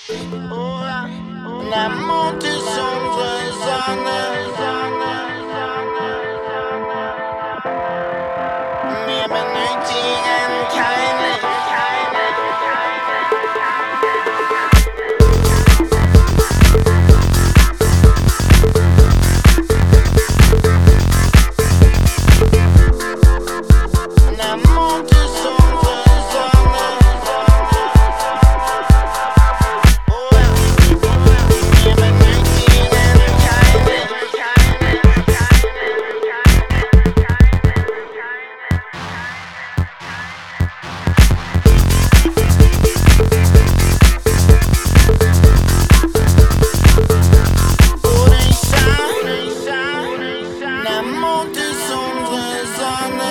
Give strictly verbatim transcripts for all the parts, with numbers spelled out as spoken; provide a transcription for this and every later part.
Der Mond ist unsere Sonne. Wir benötigen keine. Der Mond ist unsere Sonne. Wir benötigen keine. Oder ich sag, der Mond ist unsere Sonne.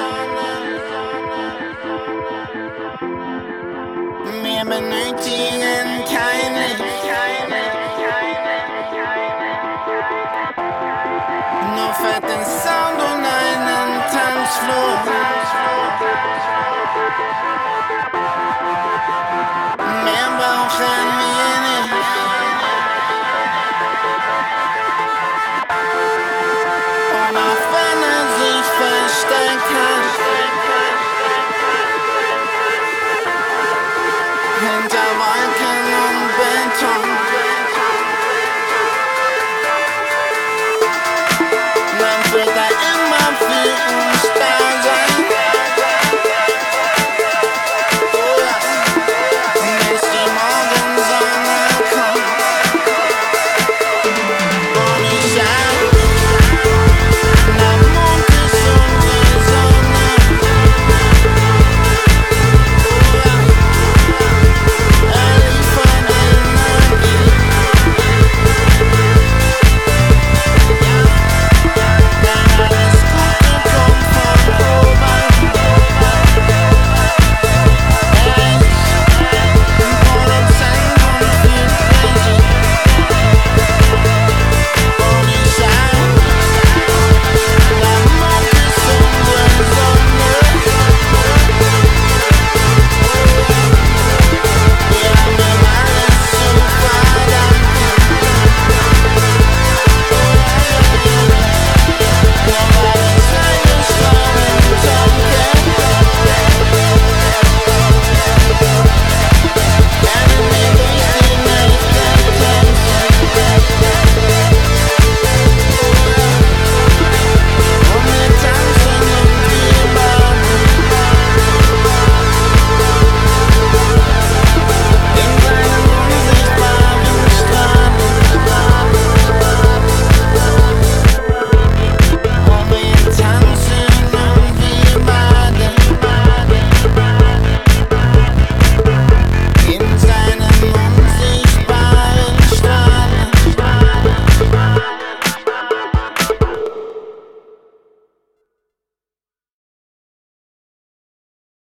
Wir benötigen keine. Nur fetten Sound und einen Tanzflur. Mehr brauchen wir nicht. Und auch wenn er sich versteckt hat, hinter Wolken